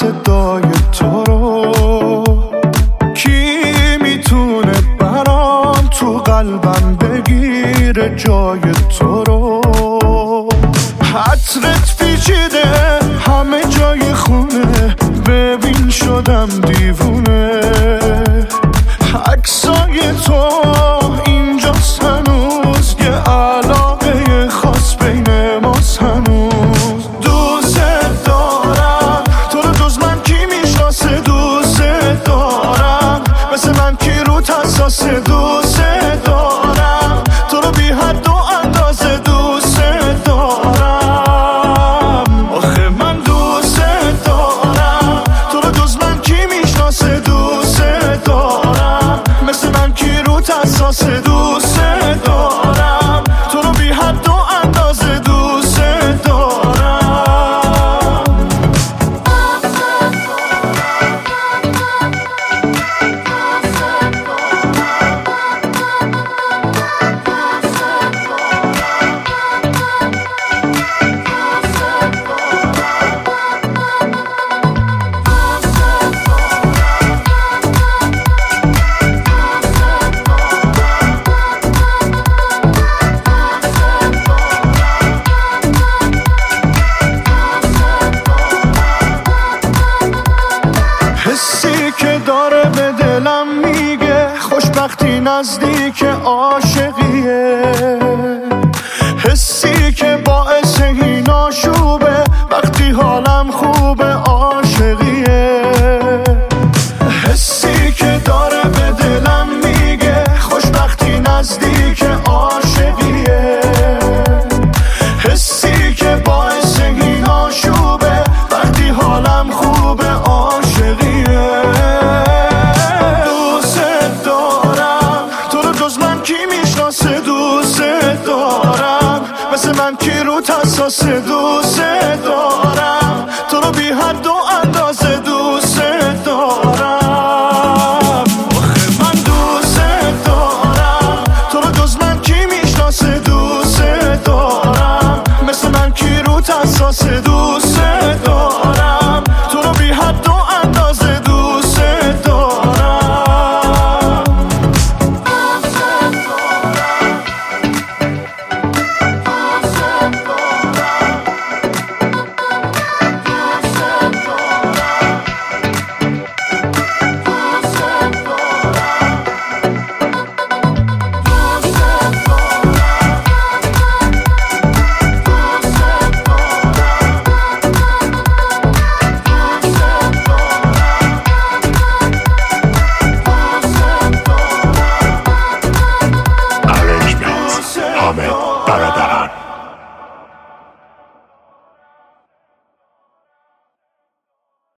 صدای تو رو. کی میتونه برام تو قلبم بگیره جای تو رو؟ عطرت پیچیده همه جای خونه، ببین شدم دیوونه. عکسای تو اینجاست هنوز، یه علاقه خاص بین ماست هنوز. دوست دارم تو رو، جز من کی میشناسه؟ دوست دارم مثل من کی رو حساسه؟ دوست دارم تو رو بی حد و اندازه. دوست دارم آخه من دوست دارم تو رو، جز من کی میشناسه؟ دوست دارم مثل من کی رو حساسه؟ دوست دارم تو رو بی حد و اندازه. دوست دارم. حسی که داره به دلم میگه خوشبختی نزدیک عاشقیه. حسی که باعث این آشوبه وقتی حالم خوبه عاشقیه. حسی که داره به دلم میگه خوشبختی نزدیک عاشقیه. حسی که باعث این آشوبه وقتی حالم خوبه عاشقیه. دوست دارم تو رو، جز من کی میشناسه؟ دوست دارم مثل من کی رو حساسه؟ دوست دارم تو رو بی حد و اندازه. دوست دارم آخه من دوست دارم تو رو، جز من کی میشناسه؟ دوست دارم مثل من کی رو حساسه؟